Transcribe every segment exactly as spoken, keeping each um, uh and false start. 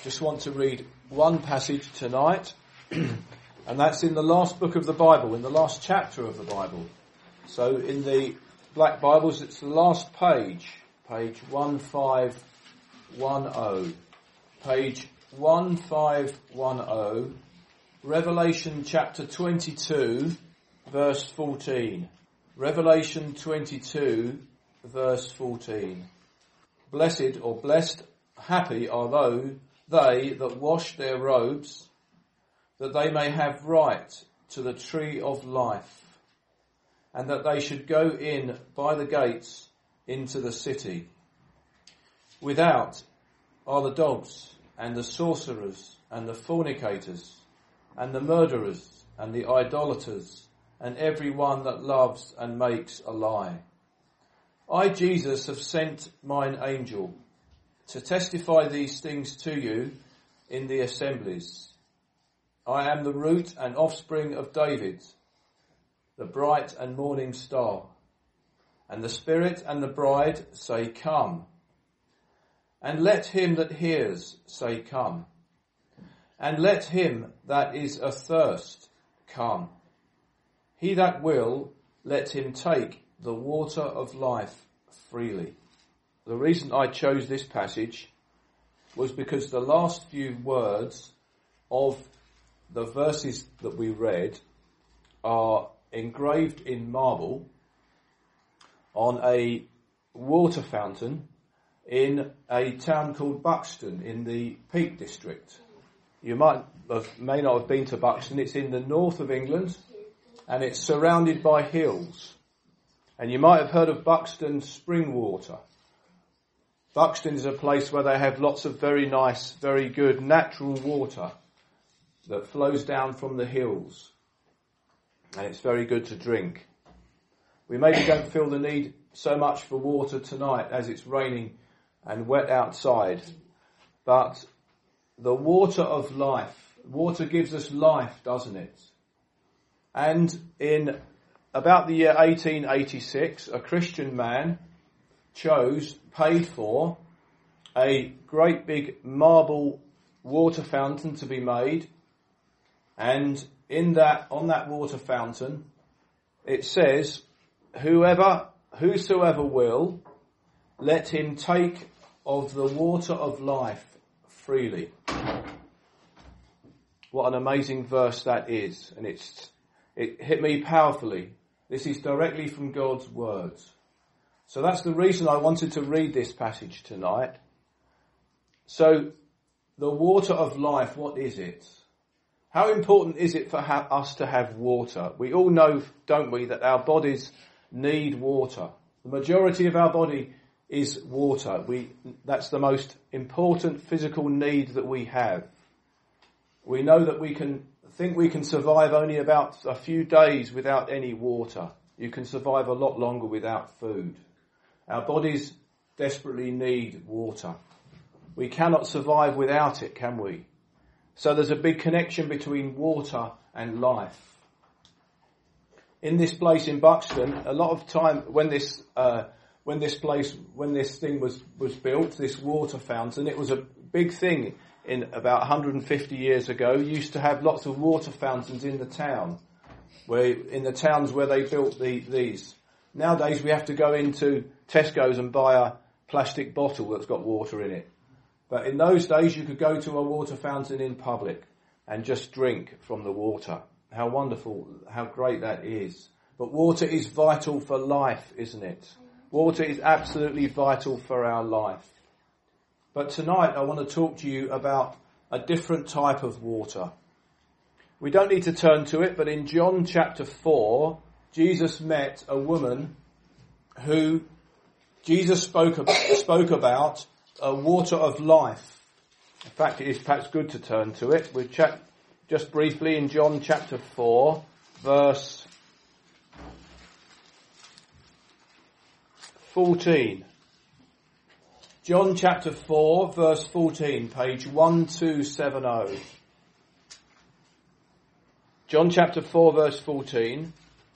just want to read one passage tonight, and that's in the last book of the Bible, in the last chapter of the Bible. So in the Black Bibles, it's the last page, page one five one zero. Page one five one zero, Revelation chapter twenty-two, verse fourteen. Revelation twenty-two, verse fourteen. Blessed or blessed, happy are those, they that wash their robes, that they may have right to the tree of life, and that they should go in by the gates into the city. Without are the dogs, and the sorcerers, and the fornicators, and the murderers, and the idolaters, and every one that loves and makes a lie. I, Jesus, have sent mine angel to testify these things to you in the assemblies. I am the root and offspring of David, the bright and morning star. And the Spirit and the bride say, Come. And let him that hears say, Come. And let him that is athirst come. He that will, let him take the water of life freely. The reason I chose this passage was because the last few words of the verses that we read are engraved in marble on a water fountain in a town called Buxton in the Peak District. You might have, may not have been to Buxton. It's in the north of England and it's surrounded by hills. And you might have heard of Buxton spring water. Buxton is a place where they have lots of very nice, very good natural water that flows down from the hills. And it's very good to drink. We maybe don't feel the need so much for water tonight as it's raining and wet outside. But the water of life, water gives us life, doesn't it? And in about the year eighteen eighty-six, a Christian man chose, paid for, a great big marble water fountain to be made. And in that, on that water fountain, it says, Whoever, whosoever will, let him take of the water of life freely. What an amazing verse that is. And it's, it hit me powerfully. This is directly from God's words. So that's the reason I wanted to read this passage tonight. So, the water of life, what is it? How important is it for ha- us to have water? We all know, don't we, that our bodies need water. The majority of our body is water. We, that's the most important physical need that we have. We know that we can think we can survive only about a few days without any water. You can survive a lot longer without food. Our bodies desperately need water. We cannot survive without it, can we? So there's a big connection between water and life. In this place in Buxton, a lot of time when this uh, when this place when this thing was was built, this water fountain, it was a big thing. In about one hundred fifty years ago, used to have lots of water fountains in the town, where in the towns where they built the, these. Nowadays, we have to go into Tesco's and buy a plastic bottle that's got water in it. But in those days, you could go to a water fountain in public and just drink from the water. How wonderful, how great that is. But water is vital for life, isn't it? Water is absolutely vital for our life. But tonight I want to talk to you about a different type of water. We don't need to turn to it, but in John chapter four, Jesus met a woman who Jesus spoke about, spoke about a water of life. In fact, it is perhaps good to turn to it. We'll chat just briefly in John chapter four, verse fourteen. John chapter four, verse fourteen, page one two seven zero. John chapter four, verse fourteen.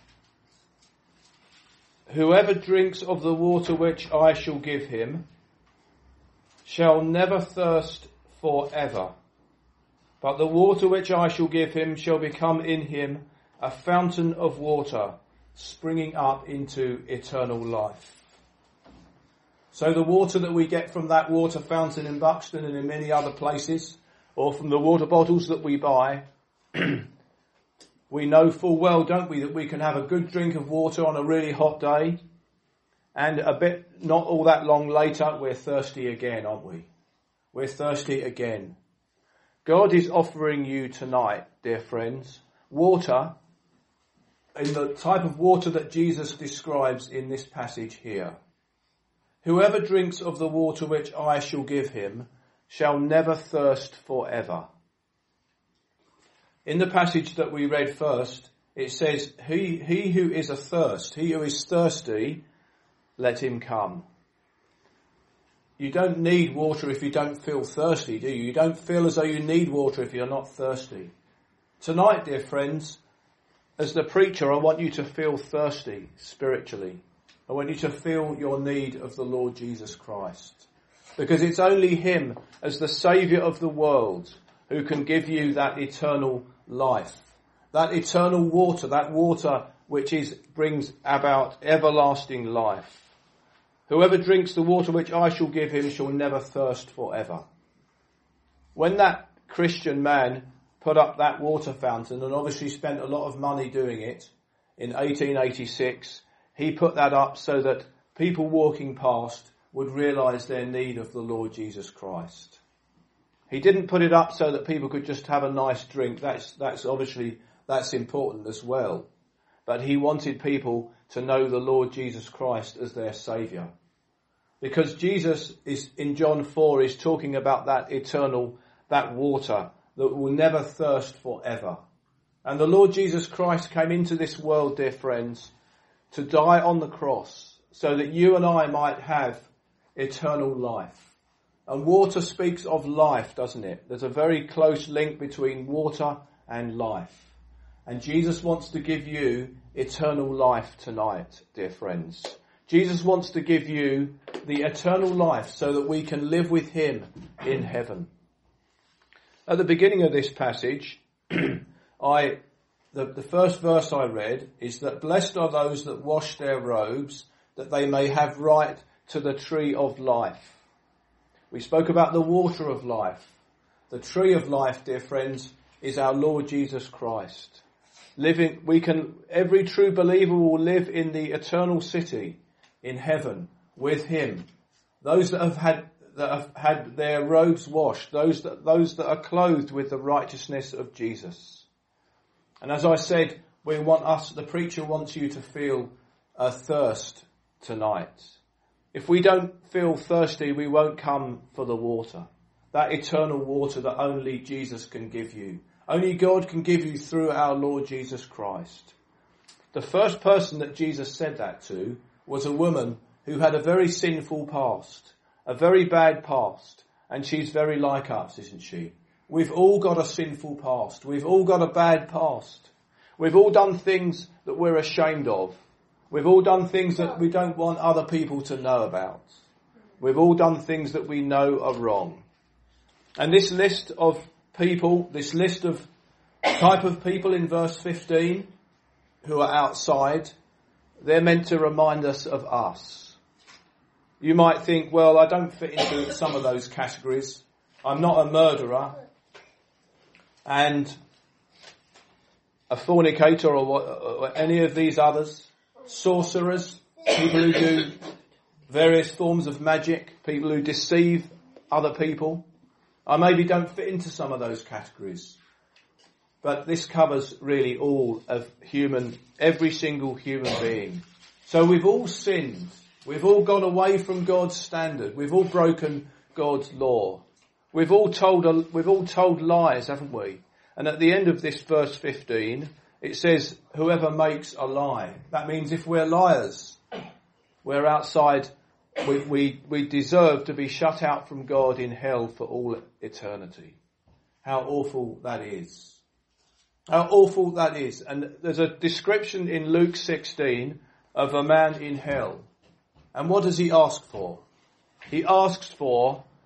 Whoever drinks of the water which I shall give him shall never thirst forever. But the water which I shall give him shall become in him a fountain of water, springing up into eternal life. So the water that we get from that water fountain in Buxton and in many other places, or from the water bottles that we buy, we know full well, don't we, that we can have a good drink of water on a really hot day, and a bit, not all that long later, we're thirsty again, aren't we? We're thirsty again. God is offering you tonight, dear friends, water in the type of water that Jesus describes in this passage here. Whoever drinks of the water which I shall give him shall never thirst forever. In the passage that we read first, it says, he, he who is athirst, he who is thirsty, let him come. You don't need water if you don't feel thirsty, do you? You don't feel as though you need water if you're not thirsty. Tonight, dear friends, as the preacher, I want you to feel thirsty spiritually. I want you to feel your need of the Lord Jesus Christ. Because it's only him, as the Saviour of the world, who can give you that eternal life. That eternal water, that water which is brings about everlasting life. Whoever drinks the water which I shall give him shall never thirst forever. When that Christian man put up that water fountain, and obviously spent a lot of money doing it, in eighteen eighty-six, he put that up so that people walking past would realise their need of the Lord Jesus Christ. He didn't put it up so that people could just have a nice drink. That's, that's obviously, that's important as well. But he wanted people to know the Lord Jesus Christ as their Saviour. Because Jesus is, in John four, is talking about that eternal, that water that will never thirst forever. And the Lord Jesus Christ came into this world, dear friends, to die on the cross so that you and I might have eternal life. And water speaks of life, doesn't it? There's a very close link between water and life. And Jesus wants to give you eternal life tonight, dear friends. Jesus wants to give you the eternal life so that we can live with him in heaven. At the beginning of this passage, I the, the first verse I read is that blessed are those that wash their robes, that they may have right to the tree of life. We spoke about the water of life. The tree of life, dear friends, is our Lord Jesus Christ. Living, we can, every true believer will live in the eternal city in heaven with him. Those that have had, that have had their robes washed, those that, those that are clothed with the righteousness of Jesus. And as I said, we want us, the preacher wants you to feel a thirst tonight. If we don't feel thirsty, we won't come for the water. That eternal water that only Jesus can give you. Only God can give you through our Lord Jesus Christ. The first person that Jesus said that to was a woman who had a very sinful past. A very bad past. And she's very like us, isn't she? We've all got a sinful past. We've all got a bad past. We've all done things that we're ashamed of. We've all done things that we don't want other people to know about. We've all done things that we know are wrong. And this list of people, this list of type of people in verse fifteen who are outside, they're meant to remind us of us. You might think, well, I don't fit into some of those categories. I'm not a murderer and a fornicator or, what, or any of these others. Sorcerers, people who do various forms of magic, people who deceive other people. I maybe don't fit into some of those categories. But this covers really all of human, every single human being. So we've all sinned. We've all gone away from God's standard. We've all broken God's law. We've all told, we've all told lies, haven't we? And at the end of this verse fifteen, it says, whoever makes a lie. That means if we're liars, we're outside, we, we, we deserve to be shut out from God in hell for all eternity. How awful that is. How awful that is. And there's a description in Luke sixteen of a man in hell. And what does he ask for? He asks for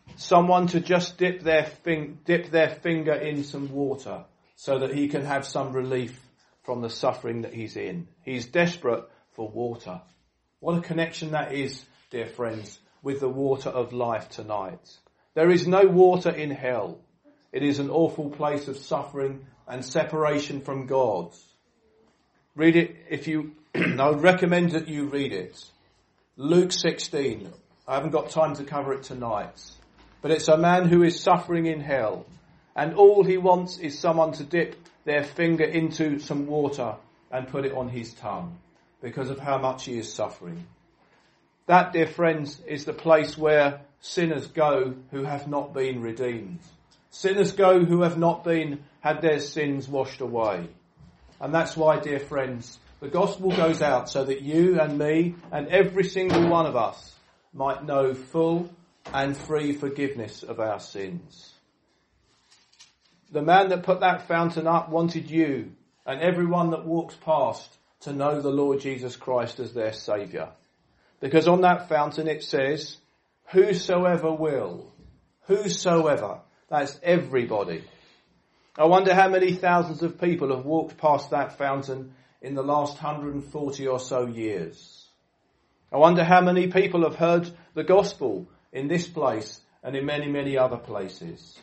someone to just dip their, fing- dip their finger in some water so that he can have some relief from the suffering that he's in. He's desperate for water. What a connection that is, dear friends, with the water of life tonight. There is no water in hell. It is an awful place of suffering and separation from God. Read it if you, I would recommend that you read it. Luke sixteen. I haven't got time to cover it tonight. But it's a man who is suffering in hell. And all he wants is someone to dip their finger into some water and put it on his tongue because of how much he is suffering. That, dear friends, is the place where sinners go who have not been redeemed. Sinners go who have not been, had their sins washed away. And that's why, dear friends, the gospel goes out so that you and me and every single one of us might know full and free forgiveness of our sins. The man that put that fountain up wanted you and everyone that walks past to know the Lord Jesus Christ as their Saviour. Because on that fountain it says, whosoever will, whosoever, that's everybody. I wonder how many thousands of people have walked past that fountain in the last one hundred forty or so years. I wonder how many people have heard the gospel in this place and in many, many other places.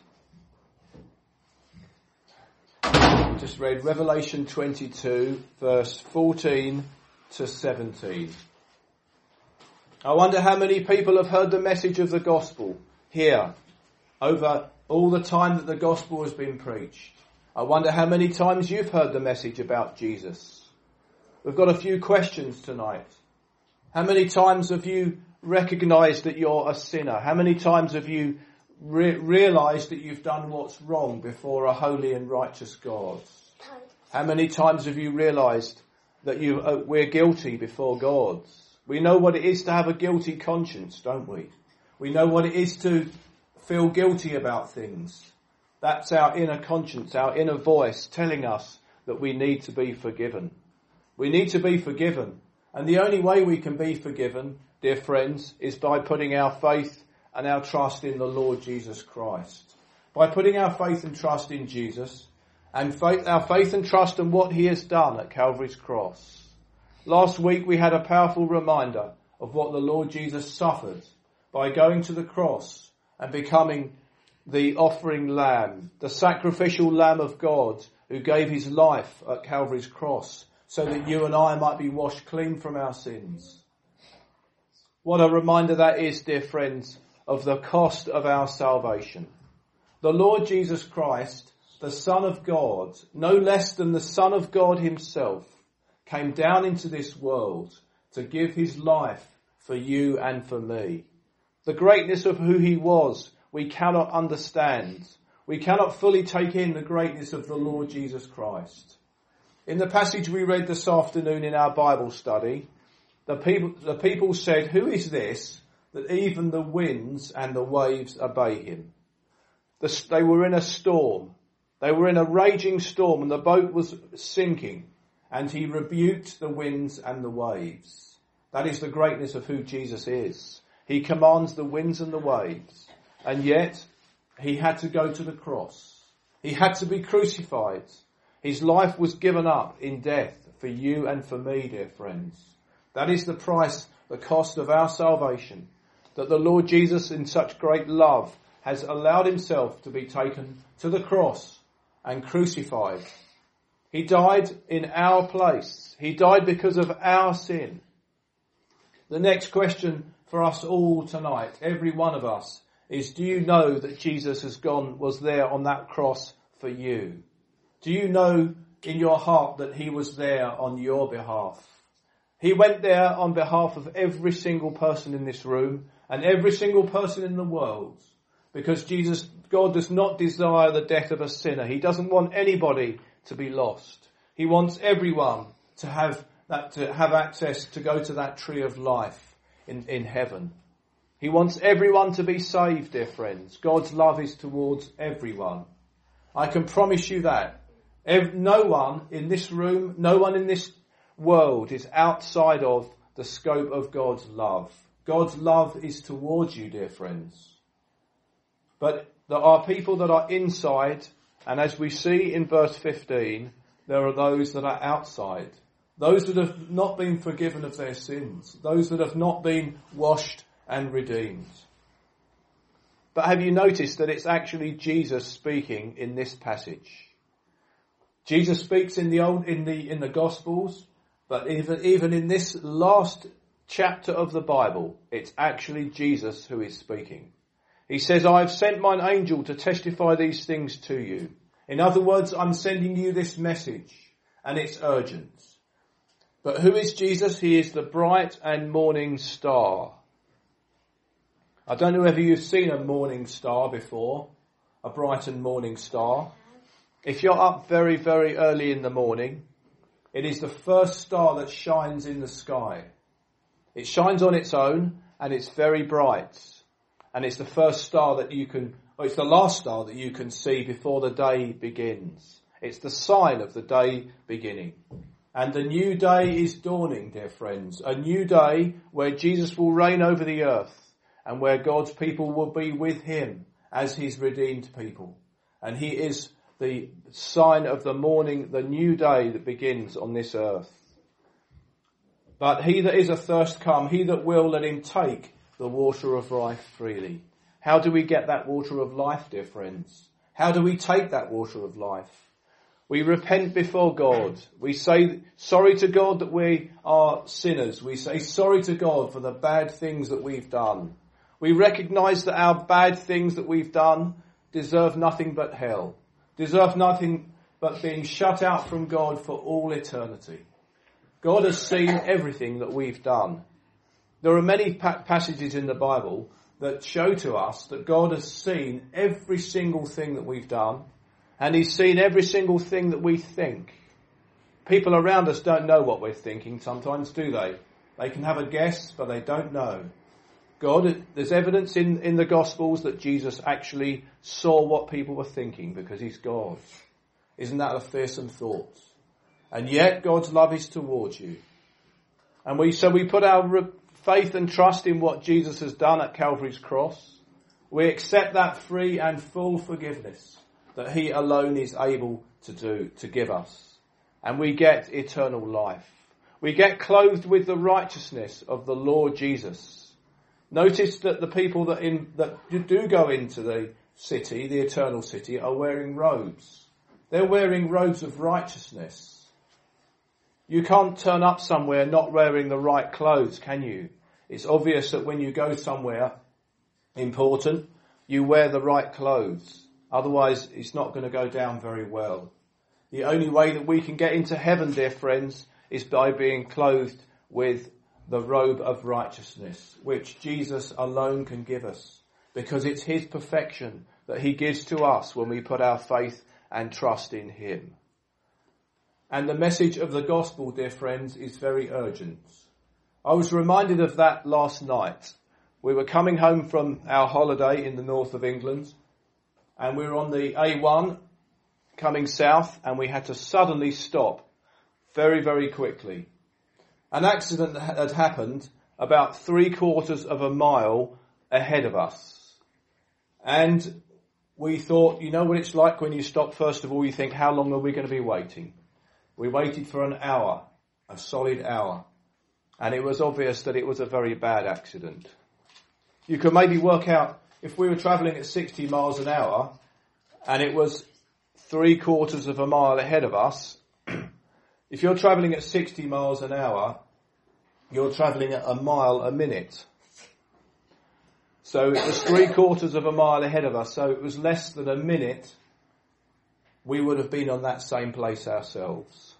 Just read Revelation twenty-two, verse fourteen to seventeen. I wonder how many people have heard the message of the gospel here over all the time that the gospel has been preached. I wonder how many times you've heard the message about Jesus. We've got a few questions tonight. How many times have you recognized that you're a sinner? How many times have you re- realized that you've done what's wrong before a holy and righteous God? How many times have you realized that you uh, we're guilty before God? We know what it is to have a guilty conscience, don't we? We know what it is to feel guilty about things. That's our inner conscience, our inner voice telling us that we need to be forgiven. We need to be forgiven. And the only way we can be forgiven, dear friends, is by putting our faith and our trust in the Lord Jesus Christ. By putting our faith and trust in Jesus and faith, our faith and trust in what he has done at Calvary's cross. Last week we had a powerful reminder of what the Lord Jesus suffered by going to the cross and becoming the offering lamb, the sacrificial lamb of God who gave his life at Calvary's cross so that you and I might be washed clean from our sins. What a reminder that is, dear friends, of the cost of our salvation. The Lord Jesus Christ, the Son of God, no less than the Son of God himself, came down into this world to give his life for you and for me. The greatness of who he was, we cannot understand. We cannot fully take in the greatness of the Lord Jesus Christ. In the passage we read this afternoon in our Bible study, the people, the people said, who is this that even the winds and the waves obey him? The, they were in a storm. They were in a raging storm and the boat was sinking. And he rebuked the winds and the waves. That is the greatness of who Jesus is. He commands the winds and the waves. And yet, he had to go to the cross. He had to be crucified. His life was given up in death for you and for me, dear friends. That is the price, the cost of our salvation. That the Lord Jesus, in such great love, has allowed himself to be taken to the cross and crucified. He died in our place. He died because of our sin. The next question for us all tonight, every one of us, is do you know that Jesus has gone, was there on that cross for you? Do you know in your heart that he was there on your behalf? He went there on behalf of every single person in this room and every single person in the world. Because Jesus, God does not desire the death of a sinner. He doesn't want anybody to be lost. He wants everyone to have that, to have access to go to that tree of life in, in heaven. He wants everyone to be saved, dear friends. God's love is towards everyone. I can promise you that. No one in this room, no one in this world is outside of the scope of God's love. God's love is towards you, dear friends. But there are people that are inside, and as we see in verse fifteen, there are those that are outside. Those that have not been forgiven of their sins. Those that have not been washed and redeemed. But have you noticed that it's actually Jesus speaking in this passage? Jesus speaks in the old, in the, in the Gospels, but even, even in this last chapter of the Bible, it's actually Jesus who is speaking. He says, I have sent mine angel to testify these things to you. In other words, I'm sending you this message, and it's urgent. But who is Jesus? He is the bright and morning star. I don't know whether you've seen a morning star before, a bright and morning star. If you're up very, very early in the morning, it is the first star that shines in the sky. It shines on its own, and it's very bright. And it's the first star that you can, or it's the last star that you can see before the day begins. It's the sign of the day beginning. And the new day is dawning, dear friends. A new day where Jesus will reign over the earth and where God's people will be with him as his redeemed people. And he is the sign of the morning, the new day that begins on this earth. But he that is athirst come, he that will, let him take the water of life freely. How do we get that water of life, dear friends? How do we take that water of life? We repent before God. We say sorry to God that we are sinners. We say sorry to God for the bad things that we've done. We recognise that our bad things that we've done deserve nothing but hell, deserve nothing but being shut out from God for all eternity. God has seen everything that we've done. There are many pa- passages in the Bible that show to us that God has seen every single thing that we've done, and he's seen every single thing that we think. People around us don't know what we're thinking sometimes, do they? They can have a guess, but they don't know. God, there's evidence in, in the Gospels that Jesus actually saw what people were thinking because he's God. Isn't that a fearsome thought? And yet God's love is towards you. And we, so we put our re- faith and trust in what Jesus has done at Calvary's cross. We accept that free and full forgiveness that he alone is able to do, to give us. And we get eternal life. We get clothed with the righteousness of the Lord Jesus. Notice that the people that in that do go into the city, the eternal city, are wearing robes. They're wearing robes of righteousness. You can't turn up somewhere not wearing the right clothes, can you? It's obvious that when you go somewhere important, you wear the right clothes. Otherwise, it's not going to go down very well. The only way that we can get into heaven, dear friends, is by being clothed with the robe of righteousness, which Jesus alone can give us, because it's his perfection that he gives to us when we put our faith and trust in him. And the message of the gospel, dear friends, is very urgent. I was reminded of that last night. We were coming home from our holiday in the north of England, and we were on the A one coming south, and we had to suddenly stop very, very quickly. An accident had happened about three quarters of a mile ahead of us. And we thought, you know what it's like when you stop, first of all, you think, how long are we going to be waiting? We waited for an hour, a solid hour. And it was obvious that it was a very bad accident. You could maybe work out, if we were travelling at sixty miles an hour, and it was three quarters of a mile ahead of us, if you're travelling at sixty miles an hour, you're travelling at a mile a minute. So it was three quarters of a mile ahead of us, so it was less than a minute we would have been on that same place ourselves.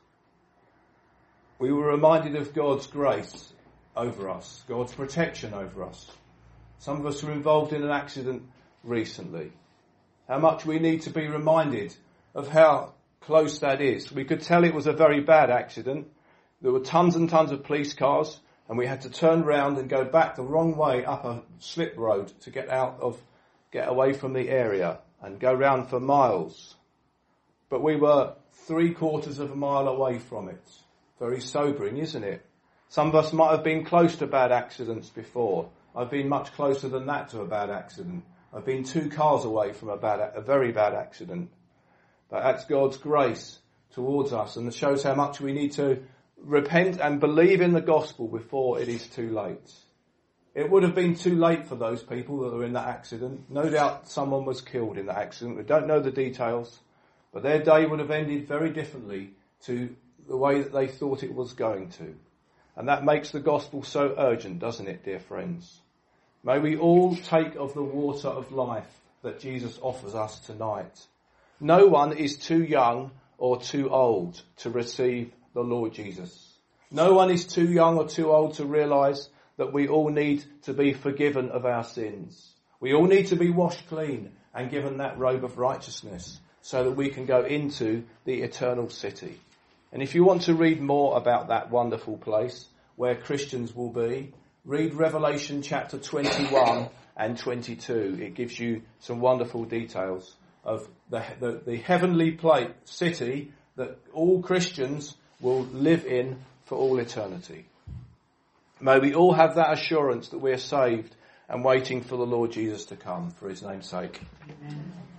We were reminded of God's grace over us, God's protection over us. Some of us were involved in an accident recently. How much we need to be reminded of how close that is. We could tell it was a very bad accident. There were tons and tons of police cars, and we had to turn round and go back the wrong way up a slip road to get out of, get away from the area and go round for miles. But we were three quarters of a mile away from it. Very sobering, isn't it? Some of us might have been close to bad accidents before. I've been much closer than that to a bad accident. I've been two cars away from a bad, a very bad accident. But that's God's grace towards us, and it shows how much we need to repent and believe in the gospel before it is too late. It would have been too late for those people that were in that accident. No doubt someone was killed in that accident. We don't know the details, but their day would have ended very differently to the way that they thought it was going to. And that makes the gospel so urgent, doesn't it, dear friends? May we all take of the water of life that Jesus offers us tonight. No one is too young or too old to receive the Lord Jesus. No one is too young or too old to realise that we all need to be forgiven of our sins. We all need to be washed clean and given that robe of righteousness so that we can go into the eternal city. And if you want to read more about that wonderful place where Christians will be, read Revelation chapter twenty-one and twenty-two. It gives you some wonderful details of the, the, the heavenly place, city that all Christians will live in for all eternity. May we all have that assurance that we are saved and waiting for the Lord Jesus to come for his name's sake. Amen.